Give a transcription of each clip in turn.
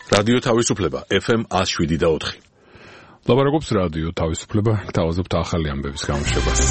რადიო თავისუფლება FM 107.4. ლაპარაკობს რადიო თავისუფლება, გთავაზობთ ახალი ამბების გამოშვებას.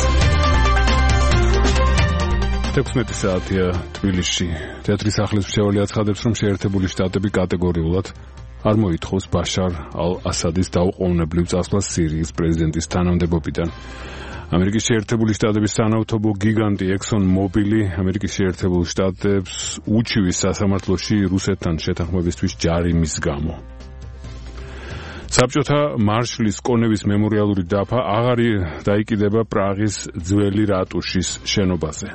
16 საათია თბილისში. თეატრის სახლის მრჩეველი აცხადებს, რომ შეერთებული შტატები კატეგორიულად არ მოითხოვს ბაშარ ალ-ასადის დაუყოვნებლივ წასვლას სირიის პრეზიდენტის თანამდებობიდან. ამერიკის შეერთებული შტატების სანავთობო გიგანტი Exxon Mobil ამერიკის შეერთებულ შტატებს უჩივის სასამართლოში რუსეთთან შეთანხმებისთვის ჯარიმის გამო. საბჭოთა მარშლის კონევის მემორიალური დაფა აღარ დაიკიდება პრაღის ძველი რატუშის შენობაზე.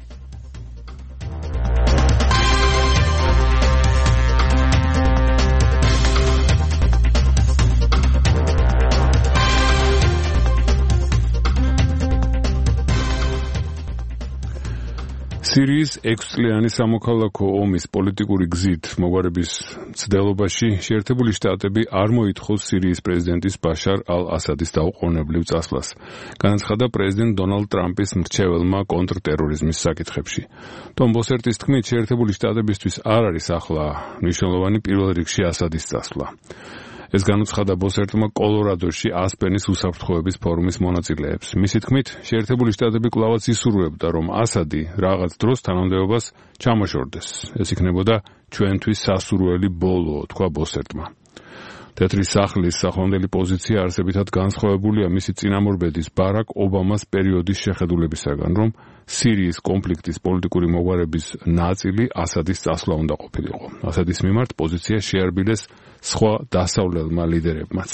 სირიის 6 წლიანი სამოქალაქო ომის პოლიტიკური გზით მოგვარების მცდელობაში შეერთებული შტატები არ მოითხოვს სირიის პრეზიდენტის ბაშარ ალ-ასადის დაუყოვნებლივ წასვლას. განაცხადა პრეზიდენტ დონალდ ტრამპის მრჩეველმა კონტრტერორიზმის საკითხებში. ტომ ბოსერტის თქმით, შეერთებული შტატებისთვის არ არის ახლა მნიშვნელოვანი პირველ რიგში ასადის წასვლა. ეს განუცხადა ბოსერტმა კოლორადოში ასპენის უსაფრთხოების ფორუმის მონაწილეებს. მისი თქმით, შეერთებული შტატები კვლავაც ისურვებდა, რომ ასადი რაღაც დროს თანამდებობას ჩამოშორდეს. ეს იქნებოდა ჩვენთვის სასურველი ბოლო, თქვა ბოსერტმა. თეატრის სახლის სახელმწიფო პოზიცია არსებითად განსხვავებულია მისი წინამორბედის ბარაკ ობამას პერიოდის შეხედულებისაგან, რომ სირიის კონფლიქტის პოლიტიკური მოგვარების ნაწილი ასადის წასვლა უნდა ყოფილიყო. ასადის მიმართ პოზიცია შეარბილეს სხვა დასავლელმა ლიდერებმაც.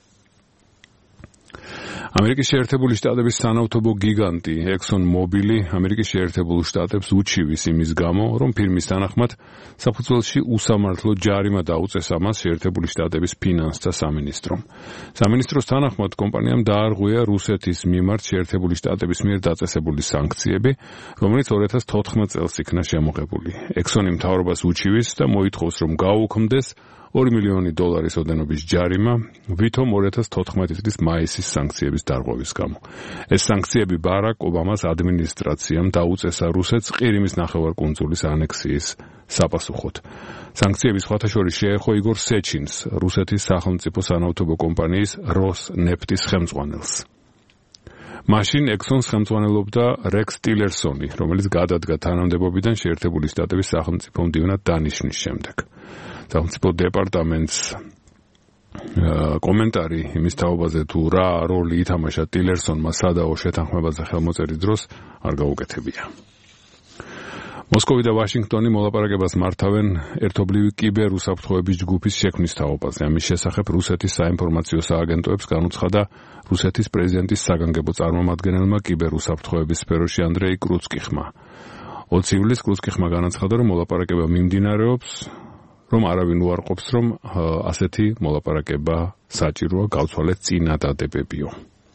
ამერიკის შეერთებული შტატების სანავთობო გიგანტი Exxon Mobil ამერიკის შეერთებულ შტატებს უჩივის იმის გამო, რომ ფირმის თანახმად საფუძველში უსამართლო ჯარიმა დაუწეს ამას შეერთებული შტატების ფინანსთა სამინისტრომ. სამინისტროს თანახმად კომპანიამ დაარღვია რუსეთის მიმართ შეერთებული შტატების მიერ დაწესებული სანქციები, რომელიც 2014 წელს იქნა შემოღებული. Exxon-ი მთავრობას უჩივის და მოითხოვს, რომ გაუქმდეს $2 მილიონი ოდენობის ჯარიმა, ვითომ 2014 წლის მაისის სანქციების დარღვევის გამო. ეს სანქციები ბარაკ ობამას ადმინისტრაციამ დაუწესა რუსეთს ყირიმის ნახევარკუნძულის ანექსიის საპასუხოდ. სანქციები სხვათა შორის შეეხო იგორ სეჩინს, რუსეთის სახელმწიფო სანავთობო კომპანიის როსნეფტის ხელმძღვანელს. მაშინ Exxon-ს ხელმძღვანელობდა რექს ტილერსონი, რომელიც გადადგა თანამდებობიდან შეერთებული შტატების სახელმწიფო მდივნად დანიშნვის შემდეგ. სახელმწიფო დეპარტამენტს კომენტარი იმის თაობაზე თუ რა როლი ითამაშა ტილერსონმა სადაო შეთანხმებაზე ხელმოწერის დროს არ გაუკეთებია. მოსკოვი და ვაშინგტონი მოლაპარაკებას მართავენ ერთობლივი კიბერუსაფრთხოების ჯგუფის შექმნის თაობაზე. ამის შესახებ რუსეთის საინფორმაციო სააგენტოებს განუცხადა რუსეთის პრეზიდენტის საგანგებო წარმომადგენელმა კიბერუსაფრთხოების სფეროში ანდრეი კრუცკიხმა. 20 ივლისს კრუცკიხმა განაცხადა, რომ მოლაპარაკება მიმდინარეობს, რომ არავინ უარყოფს, რომ ასეთი მოლაპარაკება საჭიროა, გავცვალეთ წინადადებებიო.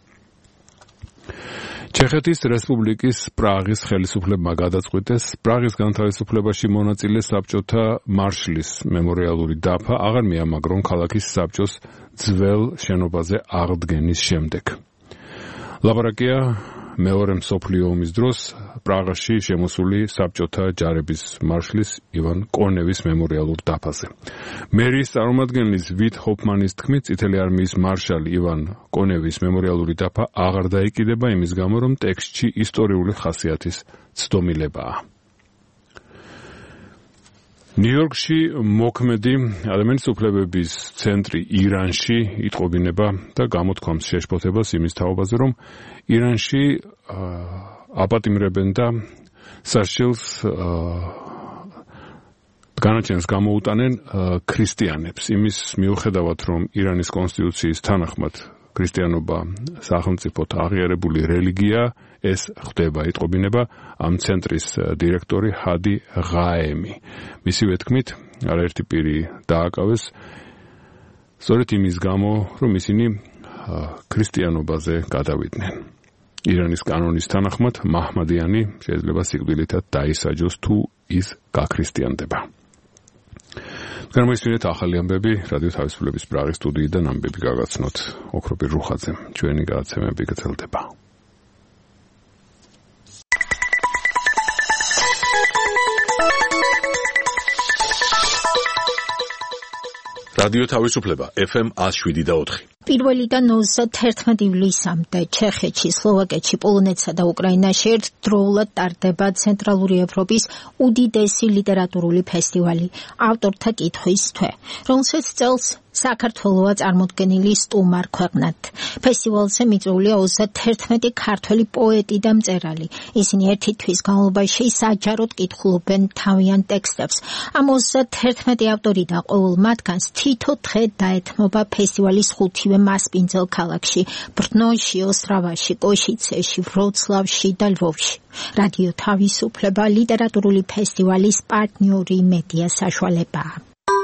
ჩეხეთის რესპუბლიკის პრაღის ხელისუფლებმა გადაწყვიტეს, პრაღის განთავისუფლებაში მონაწილე საბჭოთა მარშლის მემორიალური დაფა აღარ მიამაგრონ ქალაქის საბჭოს ძველ შენობაზე აღდგენის შემდეგ. ლაპარაკია მეორე მსოფლიო ომის დროს პრაღაში შემოსული საბჭოთა ჯარების მარშლის ივან კონევის მემორიალურ დაფაზე. მერის წარმომადგენლის ვით ჰოფმანის თქმით, წითელი არმიის მარშალ ივან კონევის მემორიალური დაფა აღარ დაიკიდება იმის გამო, რომ ტექსტში ისტორიული ხასიათის ცდომილებაა. ნიუ-იორკში მოქმედი ადამიანის უფლებების ცენტრი ირანში იტყობინება და გამოთქვამს შეშფოთებას იმის თაობაზე, რომ ირანში აპატიმრებენ და სასჯელს განაჩენს გამოუტანენ ქრისტიანებს. იმის მიუხედავად, რომ ირანის კონსტიტუციის თანახმად ქრისტიანობა სახელმწიფოდ აღიარებული რელიგია, ეს ხდება იტყობინება ამ ცენტრის დირექტორი ჰადი ღაემი. მისივე თქმით, არაერთი პირი დააკავეს სწორედ იმის გამო, რომ ისინი ქრისტიანობაზე გადავიდნენ. ირანის კანონის თანახმად მაჰმადიანი შეიძლება სიკვდილითაც დაისაჯოს თუ ის გაქრისტიანდება. გამოისმინეთ ახალი ამბები რადიო თავისუფლების პრაღის სტუდიიდან ამბები გაგაცნოთ ოქროპირ რუხაძემ. ჩვენი გადაცემები გრძელდება. რადიო თავისუფლება FM 107.4. პირველიდან 31 ივლისამდე ჩეხეთში, სლოვაკეთში, პოლონეთსა და უკრაინაში ერთდროულად ტარდება ცენტრალური ევროპის უდიდესი ლიტერატურული ფესტივალი ავტორთა კითხვის თვე, რომელსაც წელს საქართველოა წარმოდგენილი სტუმარ ქვეყნად. ფესტივალზე მიწვეულია 31 ქართველი პოეტი და მწერალი. ისინი ერთი თვის განმავლობაში საჯაროდ კითხულობენ თავიანთ ტექსტებს. ამ 31 ავტორი და ყოველ მათგანს თითო დღე დაეთმობა ფესტივალის ხუთივე მასპინძელ ქალაქში, ბრნოში, ოსტრავაში, კოშიცეში, ვროცლავში და ლვოვში. რადიო თავისუფლება ლიტერატურული ფესტივალის პარტნიორი მედია საშუალებაა.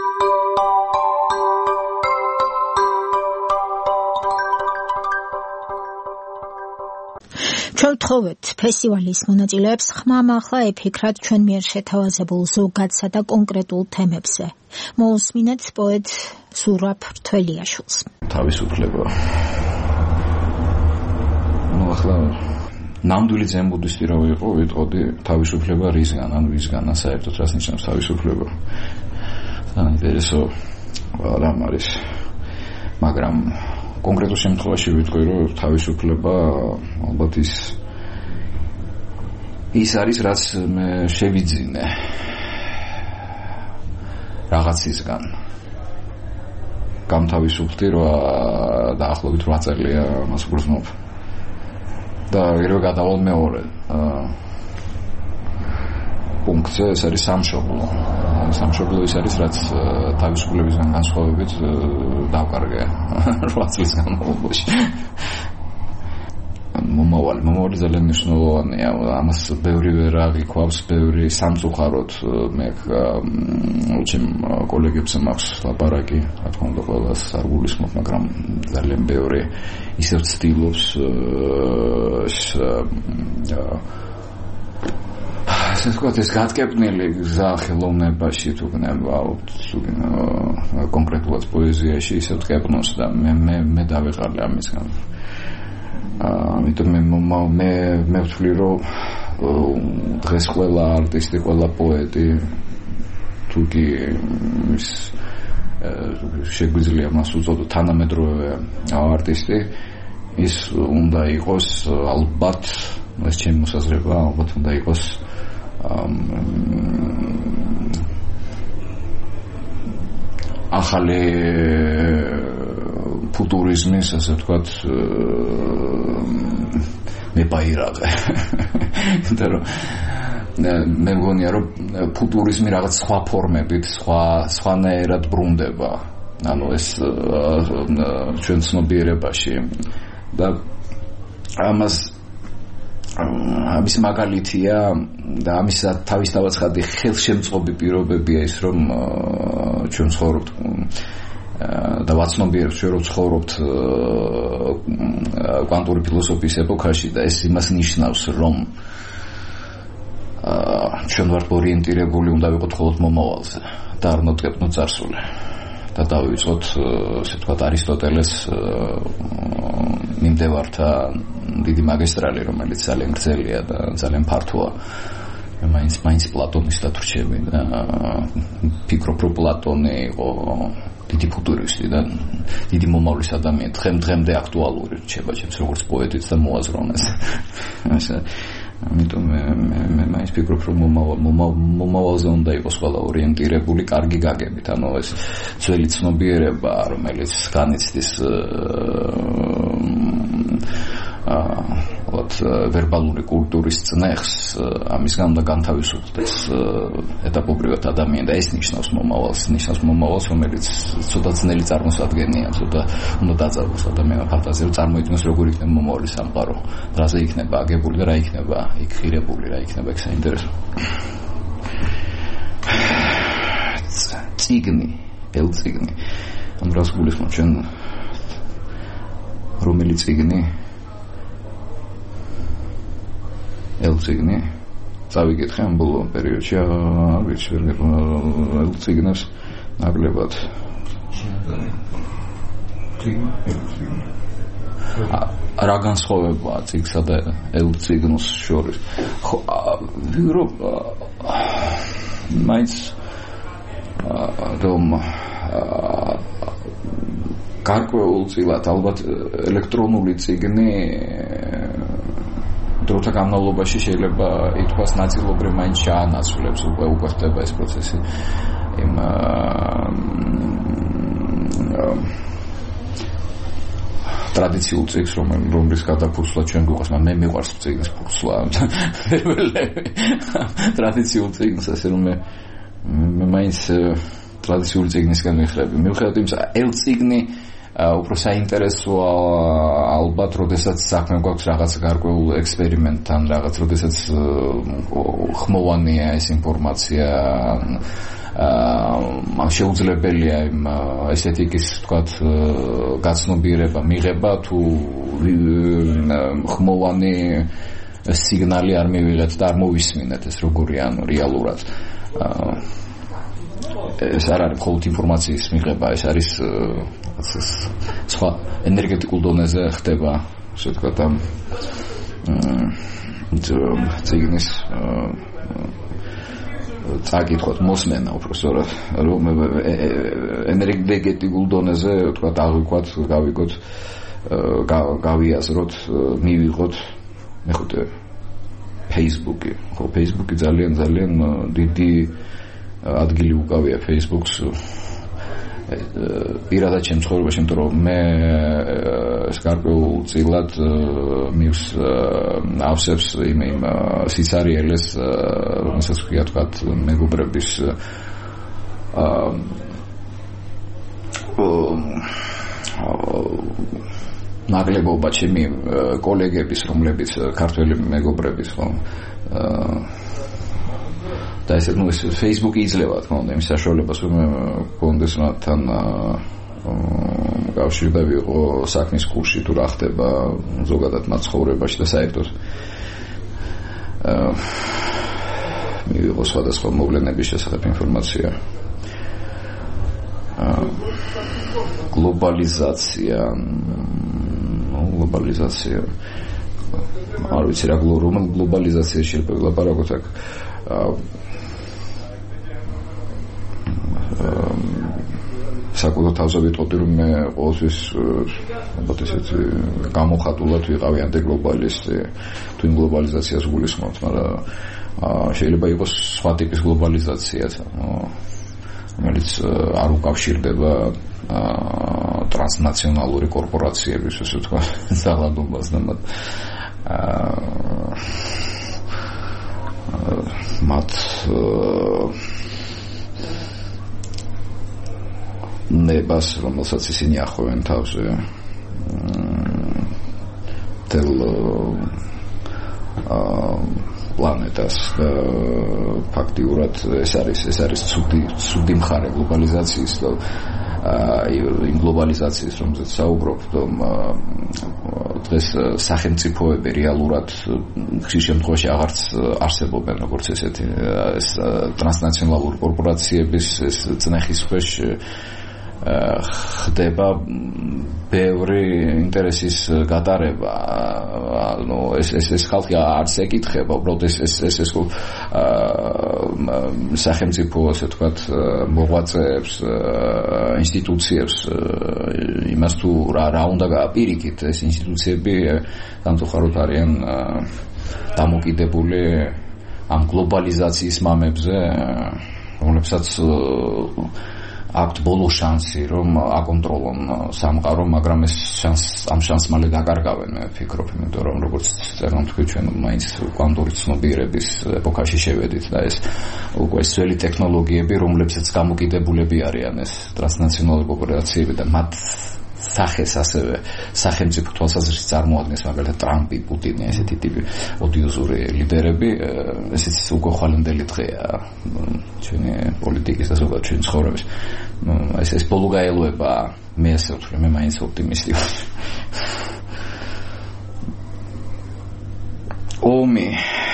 ჩვენ ვთხოვეთ ფესტივალის მონაწილეებს ხმამაღლა ეფიქრათ ჩვენ მიერ შეთავაზებულ ზოგადსა და კონკრეტულ თემებზე. მოусმინეთ პოეტ ზურაბ რთველიაშვილს. თავისუფლება. ახლა ნამდვილი ზემბუდისტი რა ვიყო, ვიტყოდი თავისუფლება რისგან, ან ვისგან, საერთოდ რას ნიშნავს თავისუფლება. საინტერესო რამ არის. მაგრამ კონკრეტულ შემთხვევაში ვიტყვი, რომ თავისუფლება ალბათ ის არის, რაც მე შევიძინე რაღაცისგან. გამთავისუფლდი, რომ დაახლოებით 8 წელია მას ვგრძნობ. და ერთხელ გადავალ მეორე პუნქტზე, ეს არის სამშობლო. სამშობლო ის არის, რაც თავისუფლებისგან განსხვავებით დავკარგე 8 წლის განმავლობაში. მომავალი ძალიან მნიშვნელოვანია. ამას ბევრი ვერ აღიქვავს, ბევრი სამწუხაროდ მე ჩემ კოლეგებს მაქვს ლაპარაკი, რა თქმა უნდა, ყველას არ გულისხმობ, მაგრამ ძალიან ბევრი ისევ ცდილობს ასე ვთქვათ, ეს გატკეპნილი გზა ხელოვნებაში თუ კონკრეტულად პოეზიაში ისევ ტკეპნოს და მე დავეყარლე ამისგან. ამიტომ მე ვთვლი, რომ დღეს ყველა არტისტი, ყველა პოეტი თუ კი შეგვიძლია მას უწოდოთ თანამედროვე არტისტი, ის უნდა იყოს ალბათ, ეს ჩემი მოსაზრება, ალბათ უნდა იყოს ახალი ფუტურიზმის, ასე ვთქვათ, მეპაირაღე. მე მგონია, რომ ფუტურიზმი რაღაც სხვა ფორმებით, სხვანაირად ბრუნდება. ანუ ეს ჩვენ ცნობიერებაში და ამის მაგალითია და ამის თავისთავად ხელშემწყობი პირობებია ის, რომ ჩვენ ცხოვრობთ და ვაცნობიერებთ, ჩვენ რომ ცხოვრობთ კვანტური ფილოსოფიის ეპოქაში და ეს იმას ნიშნავს, რომ ჩვენ ვართ ორიენტირებული, უნდა ვიყოთ მხოლოდ მომავალზე და არ ნოტკეპნოთ წარსული. და დავიწყოთ, ასე ვთქვათ, არისტოტელეს მიმდევართა დიდი მაგისტრალი, რომელიც ძალიან გრძელია და ძალიან ფართოა. მაინც პლატონისტად რჩები და ფიქრობ, რომ პლატონი იყო დიდი ფუტურისტი და დიდი მომავლის ადამიანი. დღემდე აქტუალური რჩება ჩემს როგორც პოეტიც და მოაზროვნეს. ამიტომ მე მაინც ფიქრობ, რომ მომავალზე უნდა იყოს ყველა ორიენტირებული, კარგი გაგებით. ანუ ეს ძველი ცნობიერება, რომელიც განიცდის ვერბალური კულტურის წნეხს, ამისგან უნდა განთავისუფლდეს ეტაპობრივად ადამიანი და ეს ნიშნავს მომავალს, რომელიც ცოტა ძნელი წარმოსადგენია, ცოტა უნდა დაწარბოს ადამიანის ფანტაზია, რომ წარმოიდგინოს როგორ იქნება მომავალი სამყარო, რაზე იქნება აგებული და რა იქნება იქ ხირებული, რა იქნება იქ საინტერესო. წიგნი, ელწიგნი. ამ დროს გულისხმობ ჩვენ რომელი წიგნი ელწიგნი წავიკითხე ამ ბოლო პერიოდში, ელწიგნებს ნაკლებად რა განსხვავებაა წიგნსა და ელწიგნოს შორის? ხო, ვიღრობ მაინც რომ გარკვეულწილად ალბათ ელექტრონული წიგნი დროთა განმავლობაში შეიძლება ითქვას ნაწილობრივ მაინც შეანაცვლებს უკვე ხდება ეს პროცესი იმ ტრადიციულ წიგნს რომლის გადაფურცლა ჩვენ გვიყვარს მე მიყვარს წიგნის ფურცლა ტრადიციულ წიგნს ასე რომ მე მაინც ტრადიციული წიგნისგან მიხრები მიუხედავად იმისა ელ წიგნი უფრო საინტერესოა ალბათ როდესაც საქმე გვაქვს რაღაც გარკვეულ ექსპერიმენტთან რაღაც როდესაც ხმოვანია ეს ინფორმაცია შეუძლებელია იმ ესთეტიკის თქვათ გაცნობიერება მიღება თუ ხმოვანი სიგნალი არ მივიღეთ და არ მოვისმინეთ ეს როგორია ანუ რეალურად ეს არ არის მხოლოდ ინფორმაციის მიღება ეს არის სხვა ენერგეტიკულ დონეზე ხდება ასე ვთქვათ ამ წიგნის წაკითხოთ მოსმენა უფრო სწორად რომ ენერგეტიკულ დონეზე ვთქვათ აღვიქვათ გავიგოთ გავიაზროთ მივიღოთ მეხუთე Facebook-ი ხო Facebook-ი ძალიან დიდი ადგილი უკავია Facebook-ს პირადად ჩემ ცხოვრებაში, იმიტომ რომ მე ეს გარკვეულწილად მივს ავსებს იმ სიცარიელეს, რომელსაც ქვია თქვათ მეგობრების ნაკლებობა ჩემი კოლეგების, რომლებიც ქართველი მეგობრების ხო და ეს Facebook-ი იძლევა თქო უნდა იმის საშუალებას რომ კონდეს მათთან კავშირი ვიყო საქმის კურსში თუ რა ხდება ზოგადად მათ ცხოვრებაში და საერთოდ მივიღო სხვადასხვა მოვლენების შესახებ ინფორმაცია გლობალიზაცია არ ვიცი რა გლობალიზაცია შეიძლება ვილაპარაკოთ აქ საკუთარ თავზე ვიტყოდი რომ მე ყოველთვის ალბათ ესეთი გამოხატულად ვიყავი ანტიგლობალისტი თუ იმ გლობალიზაციას გულისხმობთ მაგრამ შეიძლება იყოს სხვა ტიპის გლობალიზაციაც რომელიც არ უკავშირდება ტრანსნაციონალური კორპორაციების ასე ვთქვა ძალადობას და მათ ნებას რომელსაც ისინი ახვევენ თავზე თელ პლანეტას ფაქტიურად ეს არის ცუდი მხარე გლობალიზაციის და იმ გლობალიზაციის რომელზეც საუბრობთ დღეს სახელმწიფოები რეალურად ხშირ შემთხვევაში აღარც არსებობენ როგორც ესეთი ეს ტრანსნაციონალური კორპორაციების ეს წნეხის ქვეშ ხდება ბევრი ინტერესის გატარება ანუ ეს ხალხი არც ეკითხება უბრალოდ ეს სახელმწიფო ასე ვთქვათ მოღვაწეებს ინსტიტუციებს იმას თუ რა უნდა გააპირიქით ეს ინსტიტუციები სამწუხაროდ არიან დამოკიდებული ამ გლობალიზაციის მამებზე რომლებსაც აქვთ ბოლო შანსი რომ აკონტროლონ სამყარო, მაგრამ ეს ამ შანსს მალე დაკარგავენ, მე ვფიქრობ, იმიტომ რომ როგორც წერენ თქვი ჩვენ მაინც კვანტური ცნობიერების ეპოქაში შევედით და ეს უკვე ძველი ტექნოლოგიები, რომლებსაც გამოკიდებულები არიან ეს ტრანსნაციონალური კორპორაციები და მათ სახეს ასევე სახელმწიფო თვალსაზრისით წარმოადგენს მაგალითად ტრამპი, პუტინი, ესეთი ტიპი ოდიოზური ლიდერები, ესეც უკვე ხვალინდელი დღეა ჩვენი პოლიტიკის და ზოგადად ჩვენი ცხოვრების. ეს ბოლო გაელოება, მე ასე ვთვლი, მე მაინც ოპტიმისტი ვარ. ომი,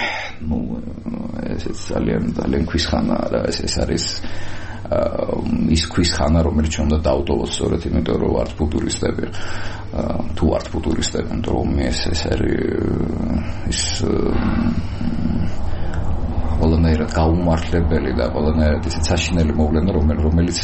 ესეც ძალიან ქვის ხანაა და ეს არის ის ქვის ხანა რომელიც ჩვენ უნდა დავტოვოთ სწორედ იმიტომ რომ ვართ ფუტურისტები თუ ვართ ფუტურისტები იმიტომ რომ ეს არის ის ყველანაირი ყველანაირად გაუმართლებელი და ყველანაირად ისეთ საშინელი მოვლენა, რომელიც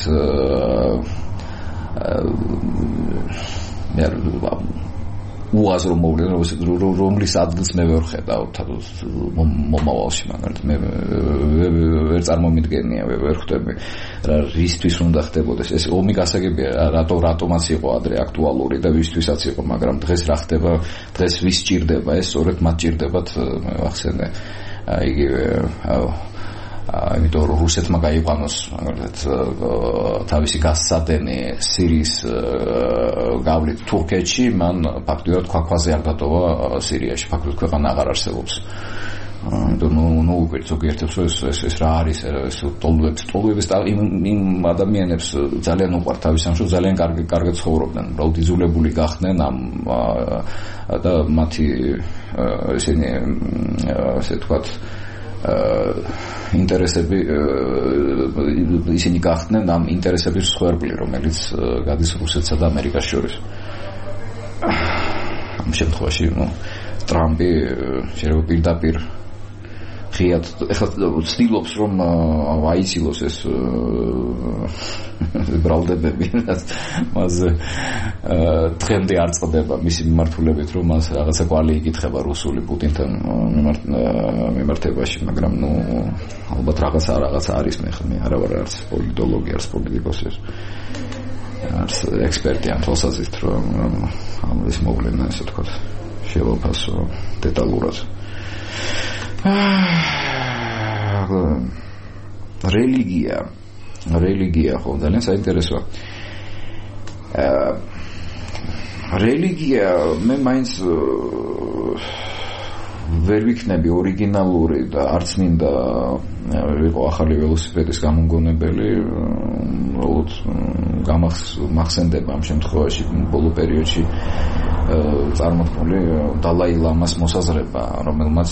უაზრო მოვლენა, რომლის ადგილს მე ვერ ხედავ მომავალში, მაგალითად მე ვერ წარმომიდგენია, ვერ ხვდები რა რისთვის უნდა ხდებოდეს. ეს ომი გასაგებია, რატომაც იყო ადრე აქტუალური და ვისთვისაც იყო, მაგრამ დღეს რა ხდება, დღეს ვის ჭირდება ეს, სწორედ მათ ჭირდებათ, მე ვახსენე, იგივე იმიტომ რომ რუსეთმა გაიყვანოს მაგალითად თავისი გასცადენი სირიის გავლით თურქეთში, მან ფაქტობრივად ქვაქვაზე არ დატოვა სირიაში, ფაქტობრივად ქვეყანა აღარ არსებობს. ნუ უკვე ზოგიერთებს რომ ეს რა არის, ეს ტოლუების იმ ადამიანებს ძალიან უყვართ თავის სამშობლო, ძალიან კარგად ცხოვრობდნენ, უბრალოდ იძულებული გახდნენ და მათი ესენი ასე ვთქვათ ინტერესები ისინი გახდნენ ამ ინტერესების მსხვერპლი, რომელიც გადის რუსეთსა და ამერიკას შორის. ამ შემთხვევაში ტრამპი შეიძლება პირდაპირ ღიად ცდილობს რომ აიცილოს ეს ბრალდებები, მასზე დღემდე არ წყდება მისი მიმართულებით, რომ მას რაღაცა კვალი იკითხება რუსული პუტინთან მიმართებაში, მაგრამ ალბათ რაღაცა არის, მე არა ვარ არც პოლიტოლოგი, არც პოლიტიკოსი, არც ექსპერტი ამ თვალსაზრისით, რომ ეს მოვლენა, ასე ვთქვათ, შევაფასო დეტალურად. რელიგია ხო ძალიან საინტერესოა. რელიგია მე მაინც ვერ ვიქნები ორიგინალური და არც მინდა ვიყო ახალი ველოსიპედის გამომგონებელი, უბრალოდ გამახსენდება ამ შემთხვევაში ბოლო პერიოდში წარმოქმნილი დალაი ლამას მოსაზრება, რომელმაც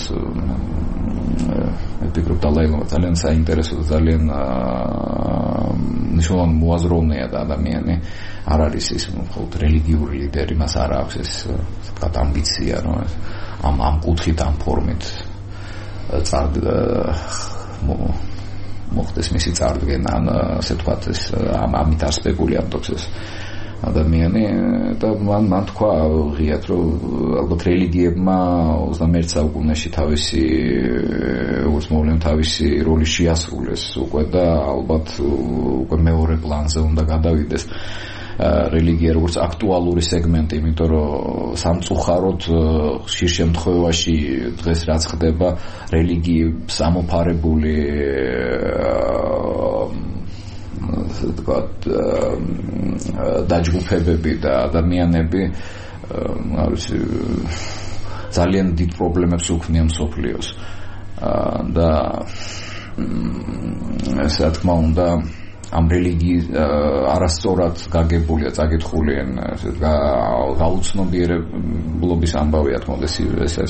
მე ვფიქრობ დალაი ლამა ძალიან საინტერესო და ძალიან მნიშვნელოვანი მოაზროვნეა და ადამიანი არ არის ის მხოლოდ რელიგიური ლიდერი, მას არ აქვს ეს თქვა ამბიცია, რომ ამ კუთხით, ამ ფორმით მოხდეს მისი წარდგენა, ასე ვთქვათ, ეს ამით არ სპეკულირებს ეს ადამიანი და მან თქვა ღიად, რომ ალბათ რელიგიებმა 21 საუკუნეში თავისი როგორც მოვლენა თავისი როლი შეასრულეს უკვე და ალბათ უკვე მეორე პლანზე უნდა გადავიდეს რელიგია როგორც აქტუალური სეგმენტი, იმიტომ რომ სამწუხაროდ ხშირ შემთხვევაში დღეს რაც ხდება, რელიგიებს ამოფარებული დაჯგუფებები და ადამიანები ძალიან დიდ პრობლემებს უქმნიან მსოფლიოს და ესე რა თქმა უნდა ამ რელიგიის არასწორად გაგებულია, წაკითხულიან გაუცნობიერებლობის ამბავი, რა თქმა უნდა, ეს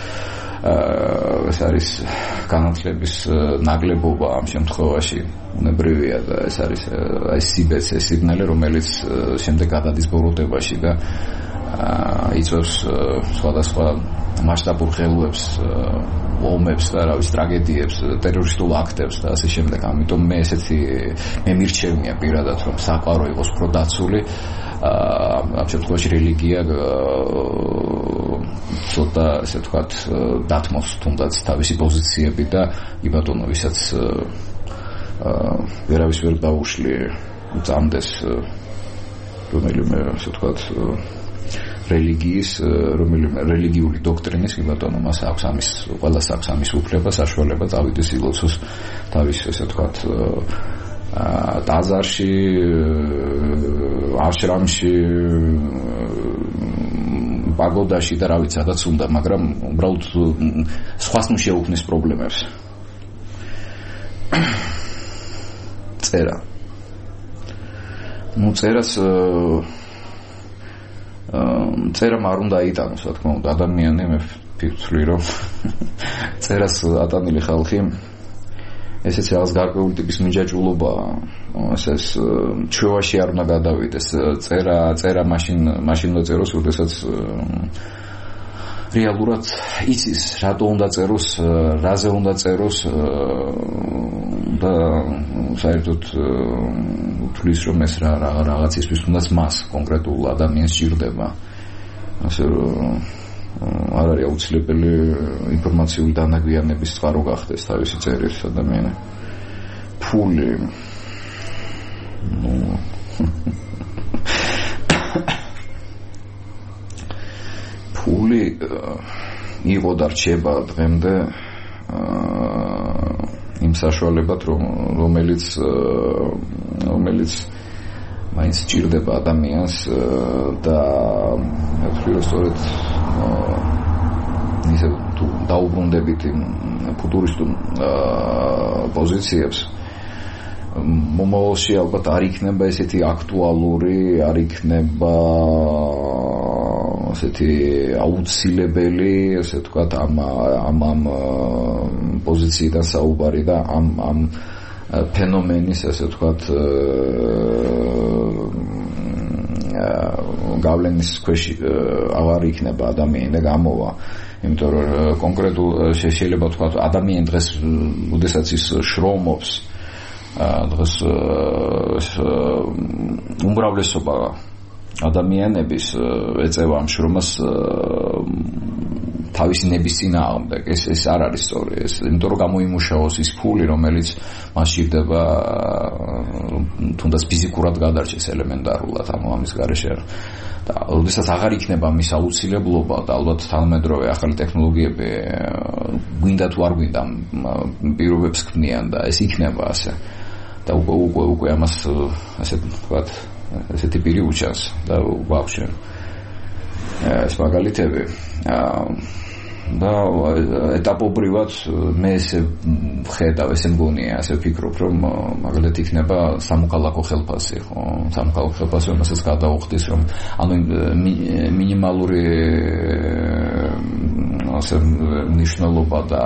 არის განათლების ნაკლებობა ამ შემთხვევაში უნებრივია და ეს არის სიბეცე, სიგნალი, რომელიც შემდეგ გადადის ბოროტებაში და იწვევს სხვადასხვა მასშტაბურ ხელუებს, ომებს და ტრაგედიებს, ტერორისტულ აქტებს და ასე შემდეგ. ამიტომ მე მირჩევნია პირადად, რომ საყვარო იყოს უფრო დაცული. ამ შემთხვევაში რელიგია ცოტა, ასე ვთქვათ, დათმოს თუნდაც თავისი პოზიციები და იბატონო, ვისაც ვერავის ვერ დაუშლი წამდეს რომელიმე, ასე ვთქვათ, რელიგიის, რომელიმე რელიგიური დოქტრინის იბატონო, მას აქვს ამის, ყველას აქვს ამის უფლება, საშუალება წავიდეს ილოცოს თავის, ასე ვთქვათ, ტაძარში, აშრამში, პაგოდაში და რა ვიცი, სადაც უნდა, მაგრამ უბრალოდ სხვას ნუ შეუქმნის პრობლემებს. წერა. ნუ წერამ არ უნდა აიტანოს, რა თქმა უნდა, ადამიანი, მე ვფიქრობ, რომ წერას ატანილი ხალხი ესეც რაღაც გარკვეული ტიპის მიჯაჭვულობაა. ეს ჩვევაში არ უნდა გადავიდეს. წერა მაშინ უნდა წეროს, როდესაც რეალურად იცის რატო უნდა წეროს, რაზე უნდა წეროს და საერთოდ თulis რომ ეს რაღაცისთვის თუნდაც მას კონკრეტულ ადამიანს სჭირდება. ასე რომ არ არის აუცილებელი ინფორმაციული დანაგვიანების წყარო გახდეს თავისი წერის ადამიანი. ფული ფული იყო და რჩება დღემდე იმ საშუალებად რომელიც მაინც სჭირდება ადამიანს და მე ვთქვი რომ სწორედ ისე თუ დაუბრუნდებით იმ ფუტურისტულ პოზიციებს მომავალში ალბათ არ იქნება ესეთი აქტუალური, არ იქნება ასეთი აუცილებელი, ასე ვთქვათ, ამ პოზიციიდან საუბარი და ამ ფენომენის, ასე ვთქვათ, გავლენის ქვეშ აღარ იქნება ადამიანი და გამოვა. იმიტომ რომ კონკრეტულ შეიძლება ვთქვათ, ადამიანი დღეს უდესაც ის შრომობს დღეს უმრავლესობა ადამიანების ეწევა ამ შრომას თავისი ნების წინააღმდეგ. ეს არ არის სწორი. ეს იმიტომ რომ გამოიმუშაოს ის ფული, რომელიც მას სჭირდება თუნდაც ფიზიკურად გადარჩეს ელემენტარულად ამის გარეშე. და ოდესაც აღარ იქნება მის აუცილებლობა და ალბათ თანამედროვე ახალი ტექნოლოგიები გვინდა თუ არ გვინდა პირობებს ქმნიან და ეს იქნება ასე. და უკვე ამას ასე ვთქვათ, ესეთი პირი უჩანს და გვაქვს ეს მაგალითები. და ეტაპობრივად მე ესე ვხედავ, ესე მგონია, ასე ვფიქრობ, რომ მაგალითად იქნება სამოქალაქო ხელფასი, ხო? სამოქალაქო ხელფასი, რომელსაც გადაუხდის, რომ ანუ მინიმალური ასე მნიშვნელობა და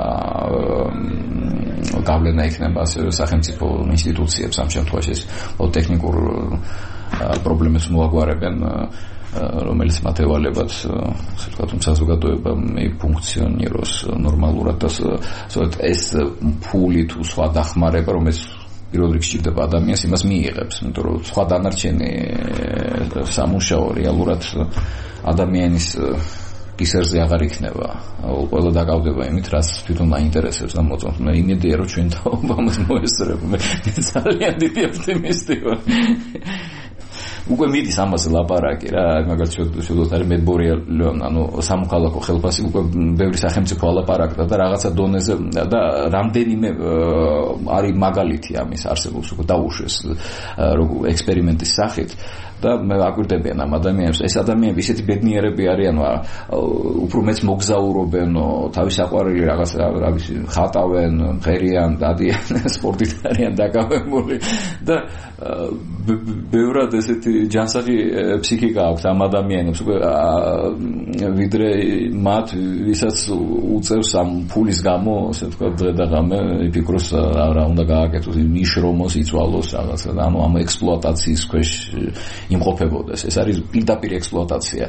გავლენა იქნება ასე სახელმწიფო ინსტიტუციებს ამ შემთხვევაში ტექნიკურ პრობლემებს მოაგვარებენ, რომელიც მათ ევალებათ, ასე ვთქვათ, საზოგადოება ფუნქციონიროს ნორმალურად და ეს ფული თუ სხვა დახმარება, რომელიც პირველ რიგში სჭირდება ადამიანს, იმას მიიღებს, იმიტომ რომ სხვა დანარჩენი სამუშაო რეალურად ადამიანის კისერზე აღარ იქნება. ყველა დაკავდება იმით, რაც თვითონ აინტერესებს და მოწონს. მე იმედია, რომ ჩვენ თაობამს მოესწრებ. მე ძალიან დიდი ოპტიმისტი ვარ. უკვე მიდის ამაზე ლაპარაკი რა, მაგალითად შედოთ არის მედბორიალ, ანუ სამოქალაქო ხელფასი უკვე ბევრი სახელმწიფო ალაპარაკდა და რაღაცა დონეზე და რამდენიმე არის მაგალითი ამის არსებობს უკვე დაუშვეს ექსპერიმენტის სახით და მე აკვირდებიან ამ ადამიანებს. ეს ადამიანები ისეთი ბედნიერები არიან, უფრო მეც მოგზაურობენ, თავის საყვარელი რაღაც ხატავენ, ღერიან, დადიან, სპორტით არიან დაკავებული და ბევრად ესეთი ჯანსაღი ფსიქიკა აქვს ამ ადამიანებს, ვიდრე მათ, ვისაც უწევს ამ ფულის გამო, ასე ვთქვათ, დღე და ღამე იფიქროს რა უნდა გააკეთოს, იშრომოს, იცვალოს რაღაცა, ანუ ამ ექსპლუატაციის ქვეშ იმყოფებოდეს. ეს არის პირდაპირ ექსპლუატაცია.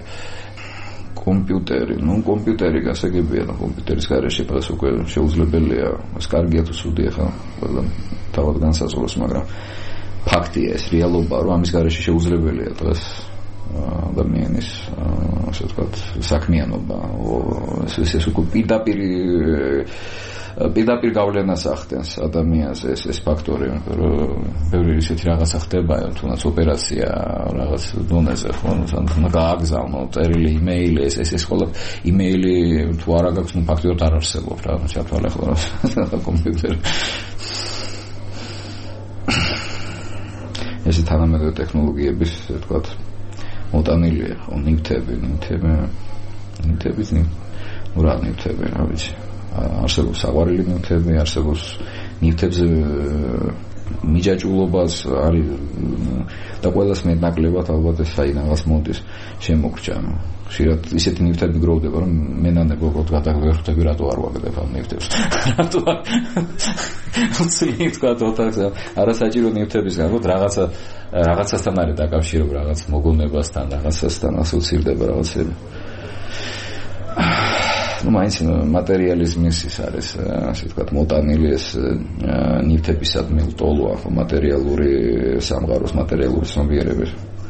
კომპიუტერი გასაგებია, კომპიუტერის გარეშე დღეს უკვე შეუძლებელია, ეს კარგია თუ ცუდია ხა, ყველა თავად განსაზღვროს, მაგრამ ფაქტია ეს რეალობა, რომ ამის გარეშე შეუძლებელია დღეს ადამიანის, ასე ვთქვათ, საქმიანობა. ეს უკვე პირდაპირ გავლენას ახდენს ადამიანს ეს ფაქტორი, რომ ბევრი ისეთი რაღაცა ხდება, თუნდაც ოპერაცია რაღაც დონეზე, ხო, ანუ გააგზავნო წერილი იმეილი, ეს ყველა იმეილი თუ არა გაქვს, ნუ ფაქტობრივად არ არსებობს რა, ჩათვალე ხოლმე კომპიუტერი. ეს თანამედროვე ტექნოლოგიების, ასე ვთქვათ, მოტანილია, ხო, ნივთები, რა ვიცი. არსებობს საყვარელი ნივთები, არსებობს ნივთებზე მიჯაჭვულობას არის და ყველას მეტნაკლებად ალბათ ეს საიდანაც მოდის შემოგრჩა. ხშირად ისეთი ნივთები გროვდება, რომ მენანებ როგორ გადაგვერხვდები, რატო არ ვაგდებ ამ ნივთებს. რატო უცილით გადავთახა არასაჭირო ნივთების გამო რაღაცასთან არის დაკავშირებული, რაღაც მოგონებასთან, რაღაცასთან ასოცირდება რაღაცები. მაინც მატერიალიზმის ის არის, ასე ვთქვათ, მოტანილი ეს ნივთებისადმი ლტოლვა, ხო, მატერიალური სამყაროს, მატერიალური ცნობიერების.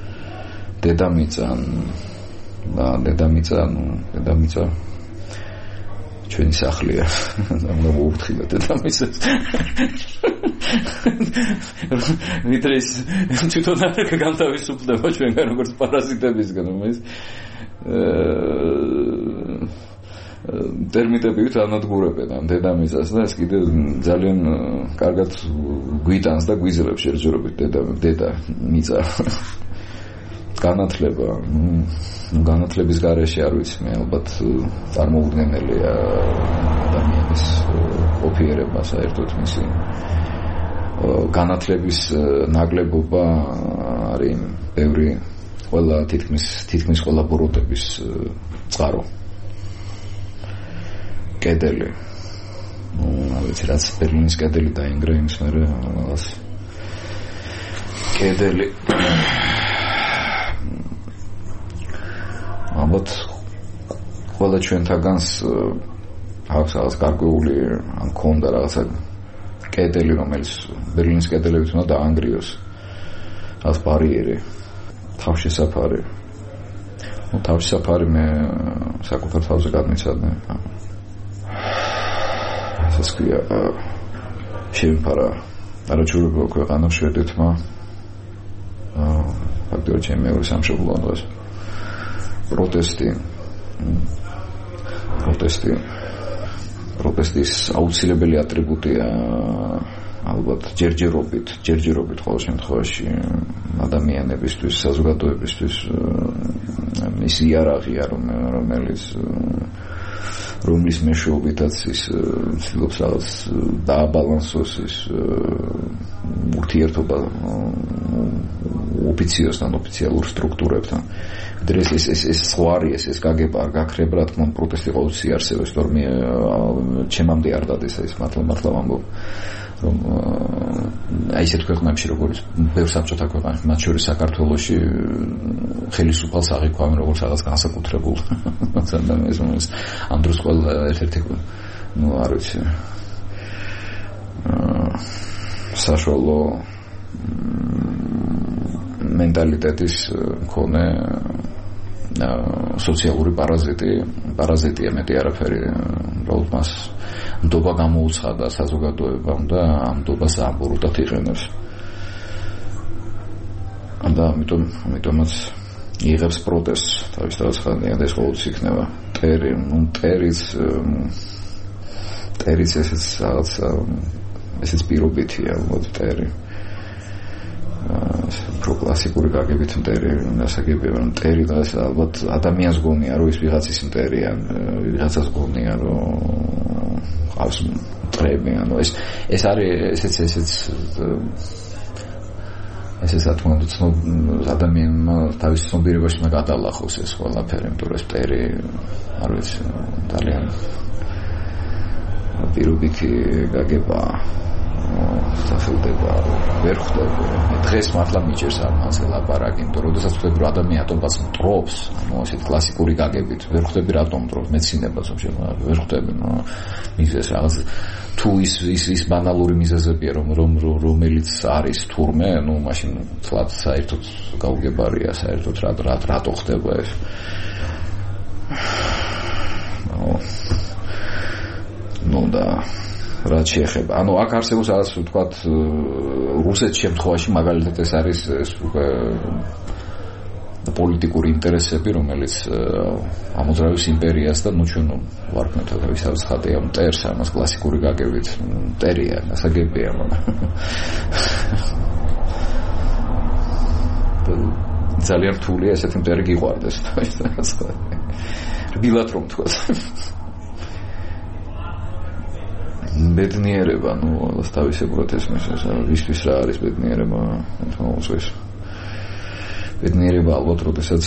დედამიწა ჩვენი სახლია. უნდა მოვუთხილოთ დედამიწას. ვიდრე ის თვითონ არ განთავისუფლდება ჩვენგან როგორც პარაზიტებისგან, ის ტერმიტები ანადგურებენ ამ დედამიწას და ეს კიდე ძალიან კარგად გვიტანს და გვიძლებს შეერთებით დედამიწა. განათლების გარეშე არ ვიცი მე ალბათ წარმოუდგენელია ადამიანის ოფიერება საერთოდ მისი განათლების ნაკლებობა არის ბევრი ყველა თითქმის ყველა ბოროტების წყარო კედელი არ ვიცი რაც ბერლინის კედელი დაინგრა იმის მერე რაღაც კედელი ალბათ ყველა ჩვენთაგანს აქვს რაღაც გარკვეული ან ქონდა რაღაცა კედელი რომელიც ბერლინის კედელებით უნდა დაანგრიოს რაღაც ბარიერი თავშესაფარი მე საკუთარ თავზე გადმიცადე ეს ქვია შემიფარა არაჩვეულებრივ ქვეყანამ შვედეთმა ფაქტობრივად ჩემი მეორე სამშობლოა დღეს პროტესტის აუცილებელი ატრიბუტია ალბათ ჯერჯერობით ყოველ შემთხვევაში ადამიანებისთვის, საზოგადოებისთვის ის იარაღია რომლის მეშვეობითაც ის ცდილობს რაღაც დააბალანსოს ის ურთიერთობა ოფიციოსთან, ოფიციალურ სტრუქტურებთან. ეს ზღვარი ეს გაგება არ გაქრება, რა თქმა უნდა, პროტესტი ყოველთვის იარსებებს, თორმე ჩემამდე არ დადეს ეს მართლა ვამბობ. რომ აი ესეთ ქვეყნებში როგორც ბევრ საბჭოთა ქვეყანაში, მათ შორის საქართველოში ხელისუფალს აღიქვამენ როგორც რაღაც განსაკუთრებულ ადამიანს, ამ დროს ყველა ერთ-ერთი არ ვიცი საშუალო მენტალიტეტის მქონე სოციალური პარაზიტია მეტი არაფერი უბრალოდ მას ნდობა გამოუცხადა საზოგადოებამ და ამ ნდობას ამბურუდად იყენებს და ამიტომაც იღებს პროტესტს თავის ხანია და ეს ყოველთვის იქნება ტერიც ესეც რაღაც ესეც პირობითია ალბათ ტერი კლასიკური გაგებით მტერი ნასაგებია რომ მტერი და ეს ალბათ ადამიანს გონია რომ ის ვიღაცის მტერია ვიღაცას გონია რომ ყავს მტრები ანუ ეს არის ესეც რა თქმა უნდა ადამიანმა თავის ცნობიერებაში უნდა გადალახოს ეს ყველაფერი იმიტომ რომ ეს მტერი არ ვიცი ძალიან პირობითი გაგება სახელდება ვერ ხვდები დღეს მართლა მიჭერს ამაზე ლაპარაკი იმიტომ რომ როდესაც ხვდები რომ ადამიანი ატომბას მტრობს ანუ ასეთ კლასიკური გაგებით ვერ ხვდები რატომ მტრობს მეცნიერებას ვერ ხვდები მიზეზს რაღაც თუ ის ბანალური მიზეზებია რომელიც არის თურმე ну მაშინ თლად საერთოდ გაუგებარია საერთოდ რატო ხდება ეს ну да რაც შეეხება. ანუ აქ არსებობს რაღაც ვთქვათ რუსეთის შემთხვევაში მაგალითად ეს არის უკვე პოლიტიკური ინტერესები, რომელიც ამოძრავებს იმპერიას და ნუ ჩვენ ვარქმევთ ვისაც ხატია მტერს ამას კლასიკური გაგებით მტერია, გასაგებია, მაგრამ ძალიან რთულია ესეთი მტერი გიყვარდეს. რბილად რომ თქვას. ბედნიერება, ну, თავისებურად ეს ვისთვის რა არის ბედნიერება, თქოს. ბედნიერება ალბათ როდესაც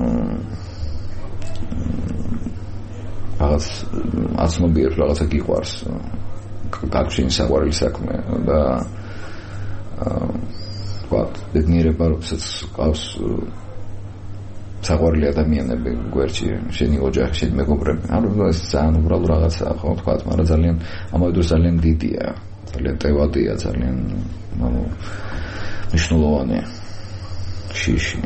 რაღაც აცნობიერებს რაღაცა გიყვარს, გაგვშენი საყვარელი საქმე და ვთქვათ, ბედნიერება როდესაც ყავს საყვარელი ადამიანები გვერდში, შენი ოჯახი, შენი მეგობრები. ანუ ეს ძალიან უბრალო რაღაცაა, ხო თქვა, მაგრამ ძალიან ამავე დროს ძალიან დიდია, ძალიან ტევადია, ძალიან მნიშვნელოვანია. შიში.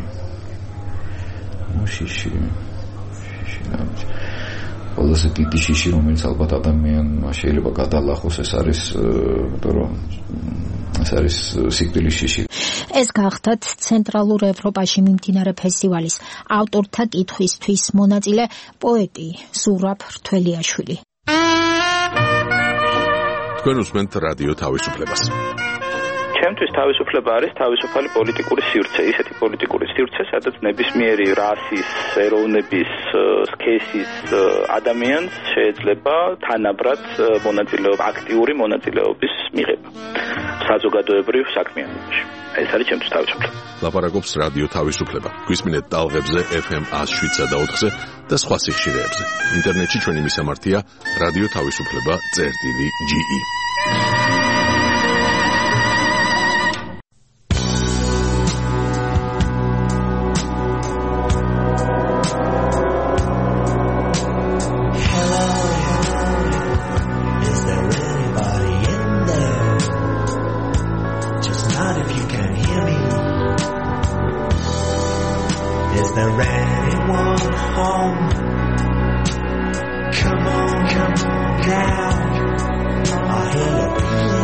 ყველაზე დიდი შიში, რომელიც ალბათ ადამიანმა შეიძლება გადალახოს, ეს არის, რომ ეს არის სიკვდილის შიში. ეს გახდათ ცენტრალურ ევროპაში მიმდინარე ფესტივალის ავტორთა კითხვისთვის მონაწილე პოეტი ზურაბ რთველიაშვილი. თქვენ უსმენთ რადიო თავისუფლებას. ჩემთვის თავისუფლება არის თავისუფალი პოლიტიკური სივრცე, ისეთი პოლიტიკური სივრცე, სადაც ნებისმიერი რასის, ეროვნების, სქესის ადამიანს შეიძლება თანაბრად აქტიური მონაწილეობის მიღება საზოგადოებრივ საქმიანობაში. ეს არის ჩემთვის თავისუფლება. ლაპარაკობს რადიო თავისუფლება. გვისმინეთ ტალღებზე FM 107.4-ზე და სხვა სიხშირეებზე. ინტერნეტში ჩვენი მისამართია radioთავისუფლება.ge. Come on now. I hear you.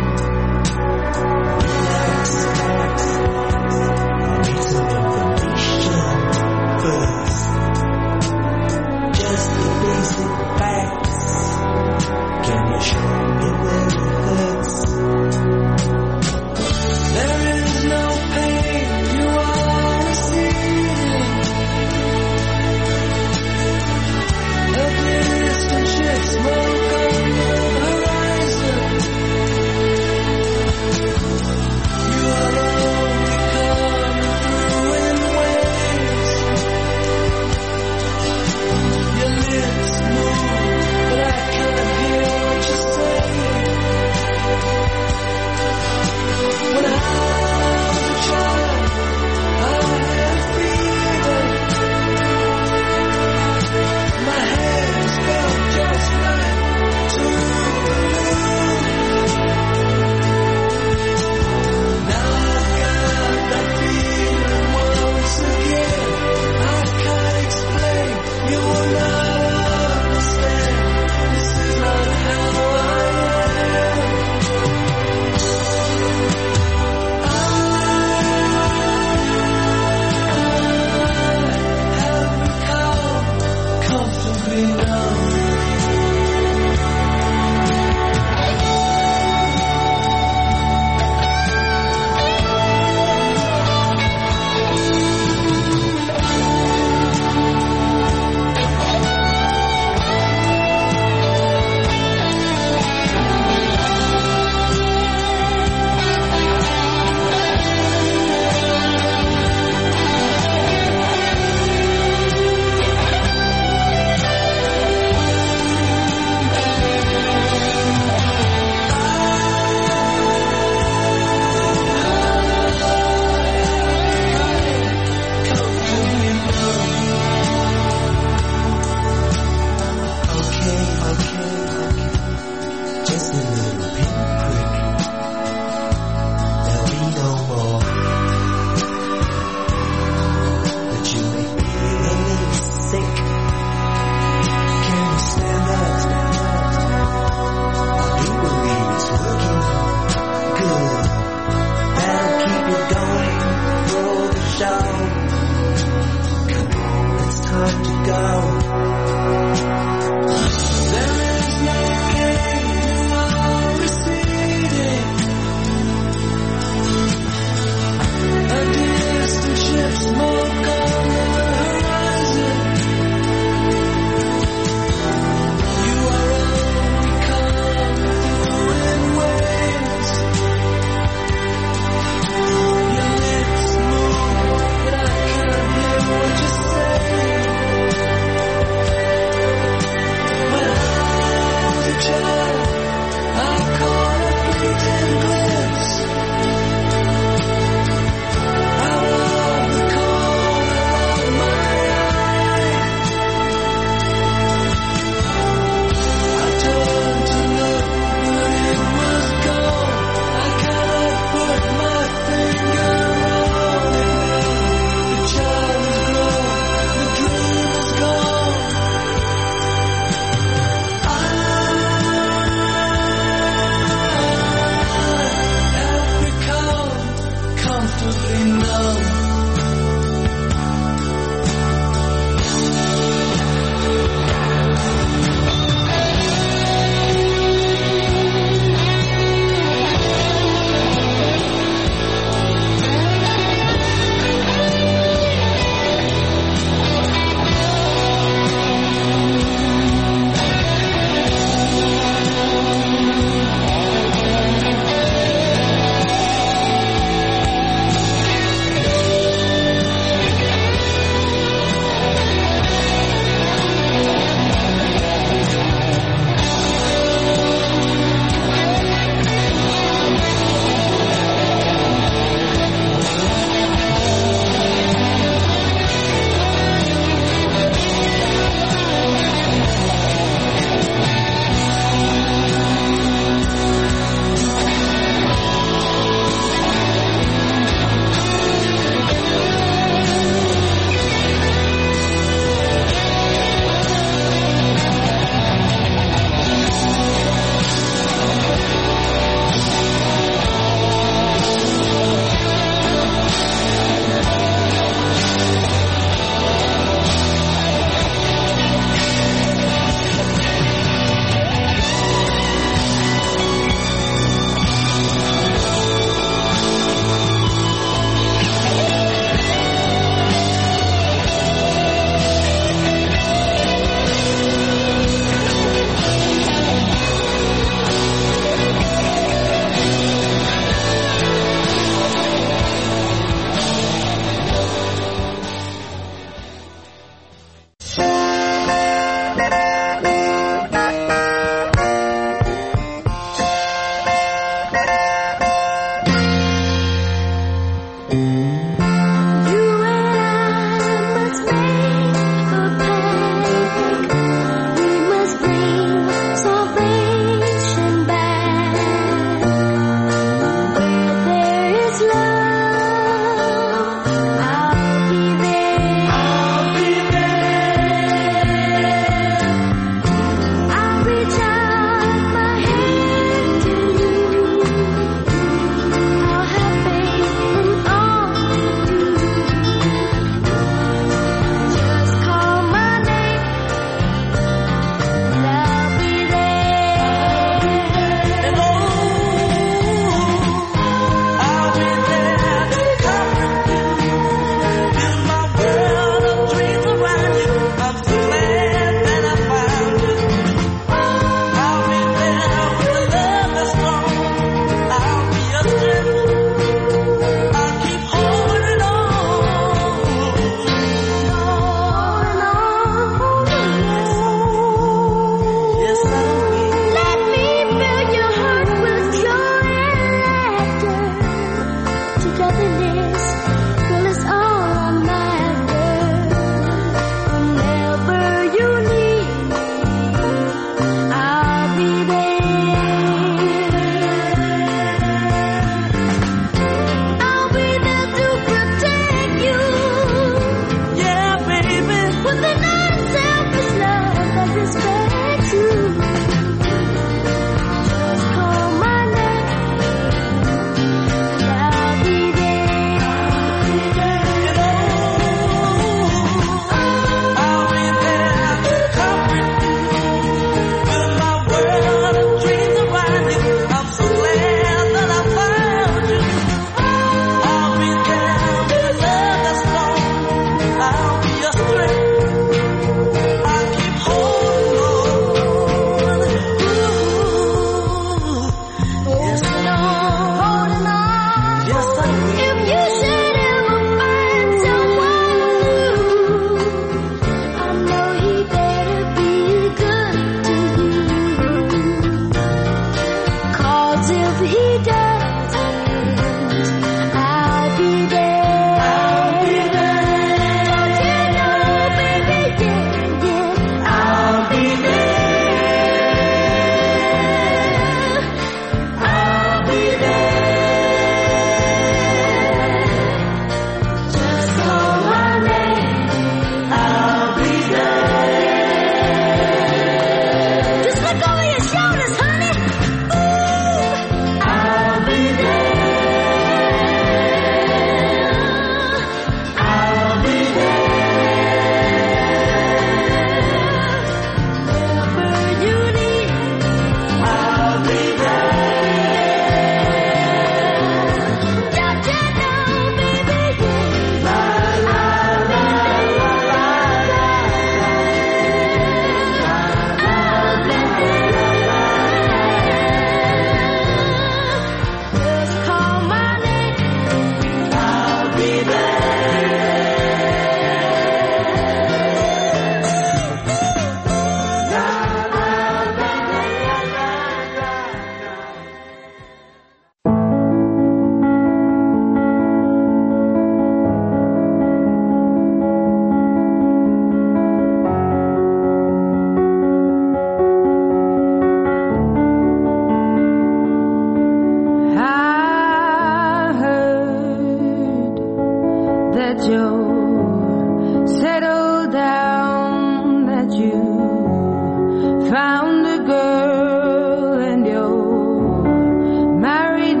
you're settled down, that you found a girl and you're married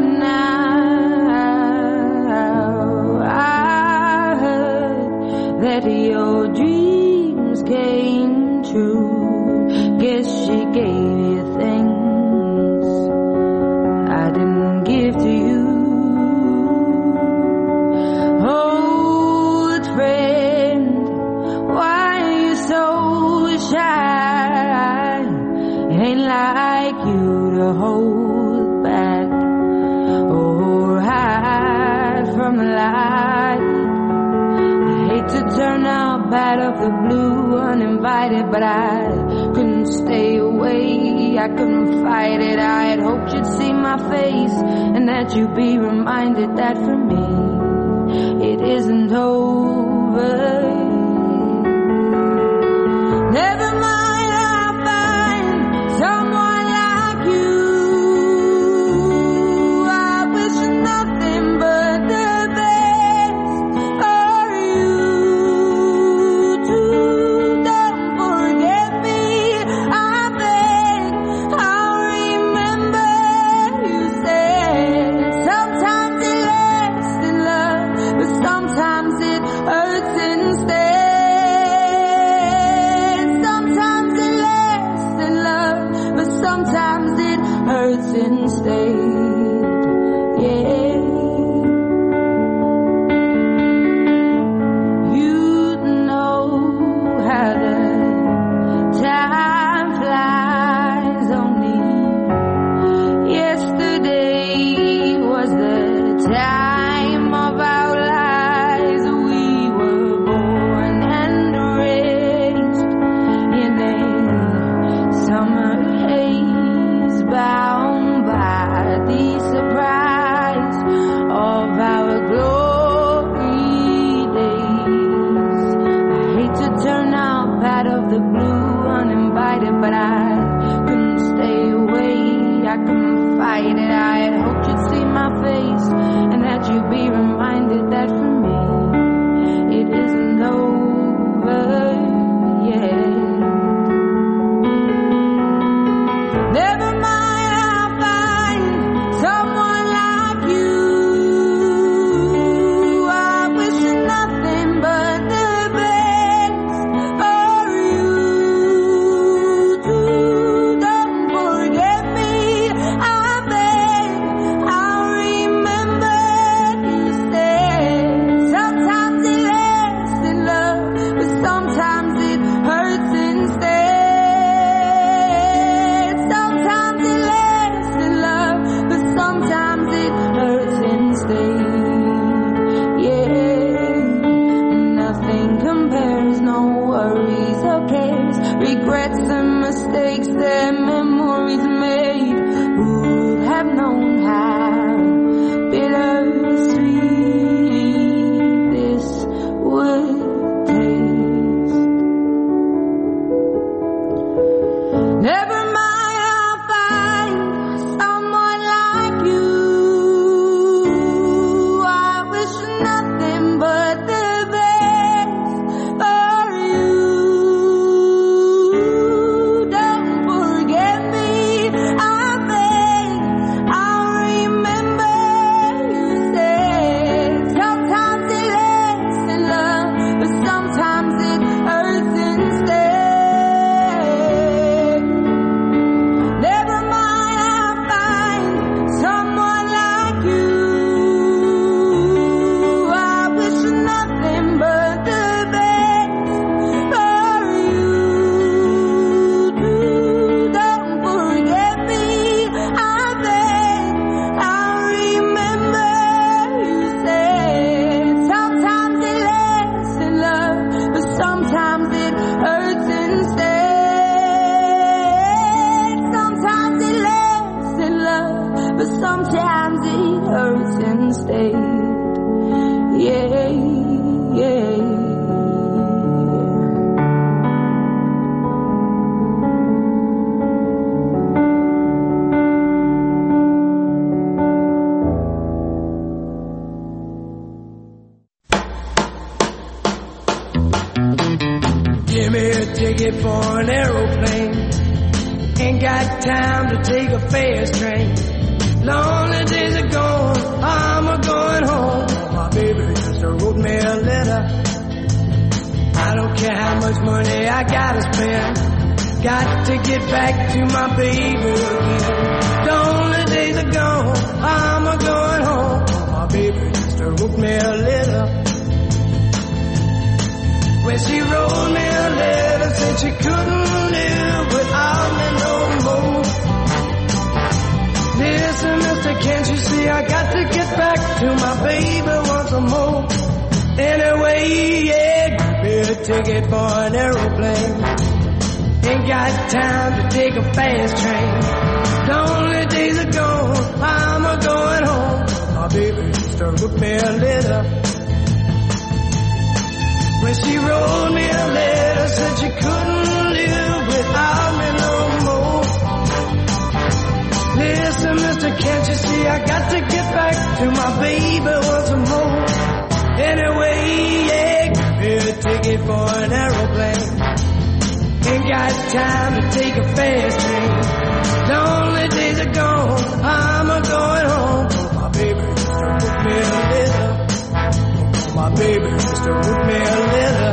now. I heard that your dreams came true. Guess she gave you things I didn't give to you. Old friend, why are you so shy? Ain't like you to hold back or hide from the light. I hate to turn up out of the blue uninvited, but I couldn't stay away, I couldn't fight it. I had hoped you'd see my face and that you'd be reminded that for me it isn't over. Never mind, I'll find someone like you. I wish nothing but the best for you too. Don't forget me, I beg. I'll remember you said sometimes it lasts in love, but sometimes it hurts instead. Sometimes it lasts in love, but sometimes it hurts instead. Yeah. You know how the time flies. Only yesterday was the time of our lives. We were born and raised in a summer haze, bound by the surprise of our glory days. I hate to turn up out of the blue uninvited, but I couldn't stay away, I couldn't fight it. I had hoped you'd see my face and that you'd be reminded that for me it isn't over yet. Never mind, I'll find someone like you. I wish nothing but the best for you too. Don't forget me, I beg. I'll remember you said sometimes it lasts in love, but sometimes it hurts instead. Sometimes it lasts in love, but sometimes it hurts instead. Yeah, nothing compares, no worries or cares, regrets and mistakes that memories made. Who would have known how bittersweet this would taste? Never mind, I'll find someone like you. I wish nothing but the best for you. Don't forget me, I beg. I'll ticket for an aeroplane. Ain't got time to take a fast train. Lonely days are gone, I'm a-going home. My baby just wrote me a letter. I don't care how much money I gotta spend. Got to get back to my baby again. Lonely days are gone, I'm a-going home. My baby just wrote me a letter. When she wrote me a letter, said she couldn't live without me no more. Listen, mister, can't you see I got to get back to my baby once more. Anyway, yeah, give me a ticket for an aeroplane. Ain't got time to take a fast train. Lonely days are gone, I'm a-going home. My baby just wrote me a letter. When she wrote me a letter, said she couldn't live without me no more. Listen, mister, can't you see I got to get back to my baby once more. Anyway, yeah, give me a ticket for an aeroplane. Ain't got time to take a fast train. Lonely days are gone, I'm a-going home. My baby just wrote me a letter. My baby just wrote me a letter.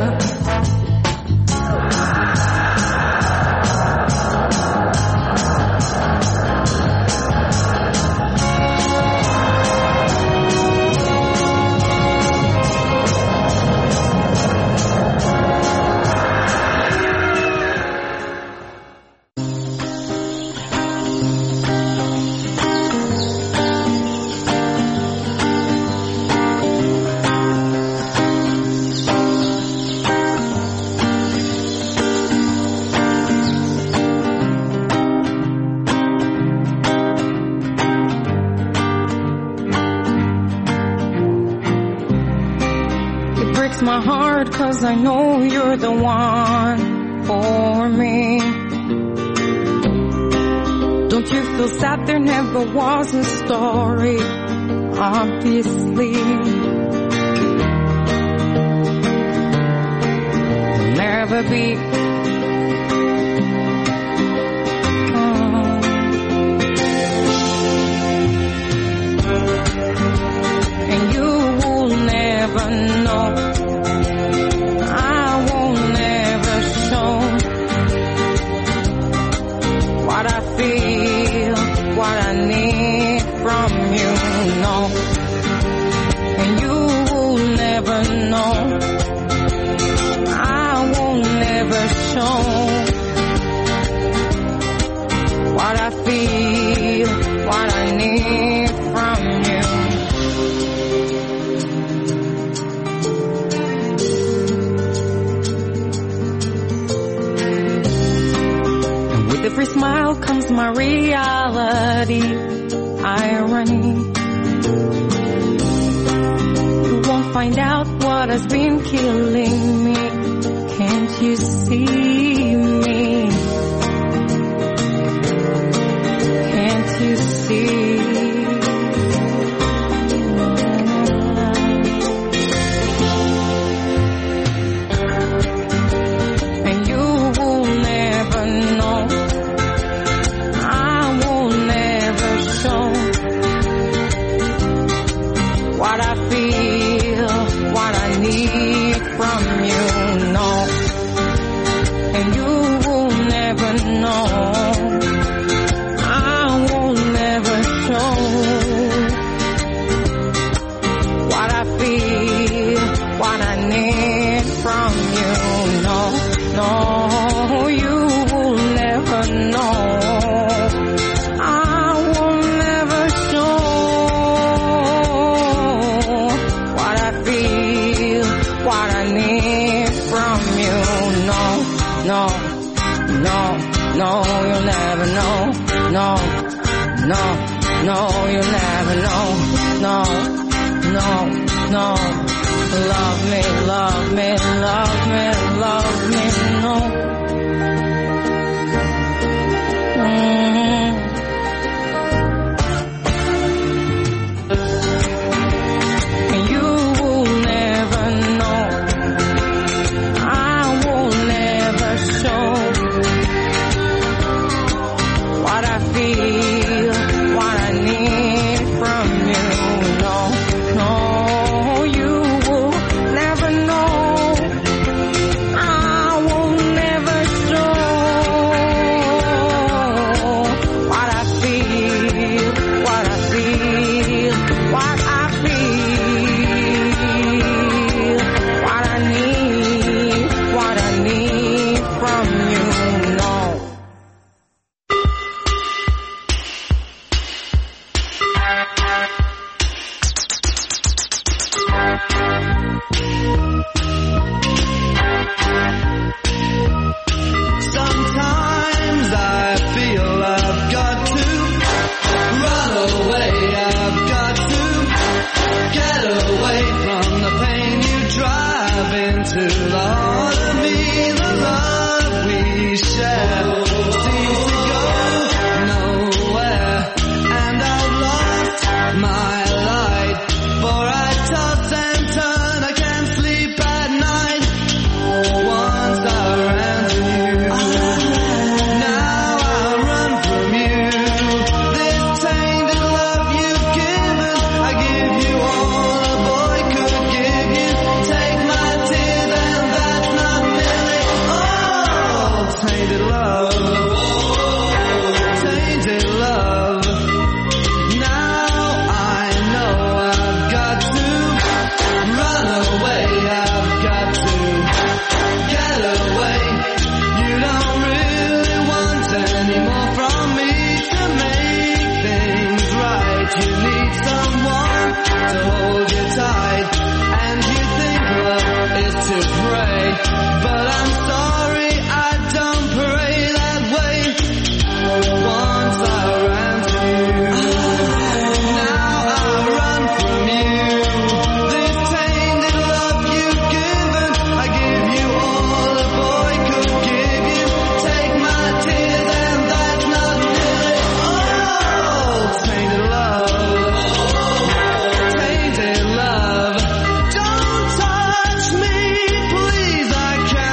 My heart, 'cause I know you're the one for me. Don't you feel sad there never was a story? Obviously, there'll never be. And you will never know. What I need from you, no. And you will never know. I will never show what I feel, what I need from you. And with every smile comes my reality, irony. You won't find out what has been killing me. Can't you see me? Can't you see? And you will never know. What I feel, what I need from you, no. And you will never know. I will never show what I feel, what I need from you, no. No, you will never know. No, you'll never know. No, no, no, you'll never know. No, no, no. Love me, love me, love me, love me, no. And you will never know. I will never show into the heart of me. The love we share seems to go nowhere, and I've lost my light, for I toss and turn, I can't sleep at night. Once I ran to you, now I run from you. This tainted love you've given, I give you all a boy could give you. Take my tears and that's not nearly all. Tainted love, tainted love. Now I know I've got to run away, I've got to get away. You don't really want any more from me to make things right. You need someone to hold you tight, and you think love is to pray, but I'm sorry, I don't pray that way. Once I ran to you, now I run from you. This tainted love you've given, I give you all a boy could give you. Take my tears and that's not nearly all. Tainted love, tainted love. Don't touch me, please, I can't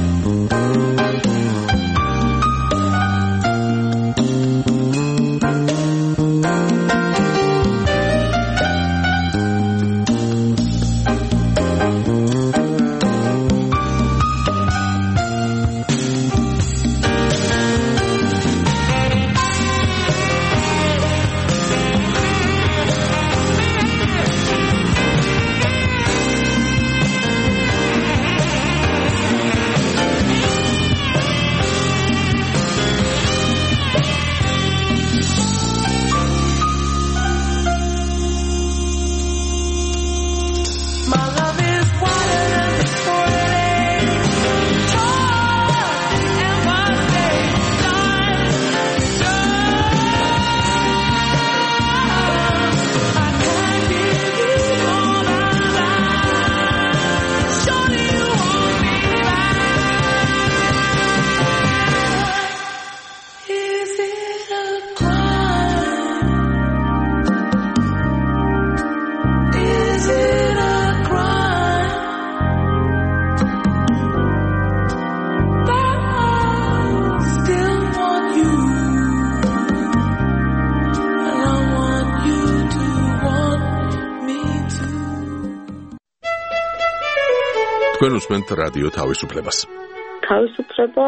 თქვენ უსმენთ რადიო თავისუფლებას. თავისუფლება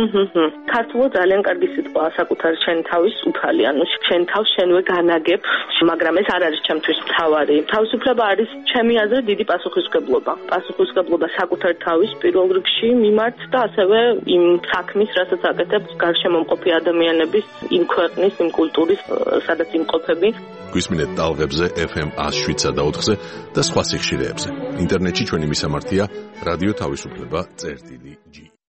ქართულად ძალიან კარგი სიტყვაა საკუთარი შენი თავის უფალი, ანუ შენ თავს შენვე განაგებ, მაგრამ ეს არ არის ჩემთვის მთავარი. თავისუფლება არის ჩემი აზრით დიდი პასუხისმგებლობა. პასუხისმგებლობა საკუთარი თავის პირველ რიგში მიმართ და ასევე იმ საქმის, რასაც აკეთებს გარშემო მყოფი ადამიანების, იმ ქვეყნის, იმ კულტურის, სადაც იმყოფები. გვისმინეთ ტალღებზე FM 107.4-ზე და სხვა სიხშირეებზე. ინტერნეტში ჩვენი მისამართია რადიო თავისუფლება.gi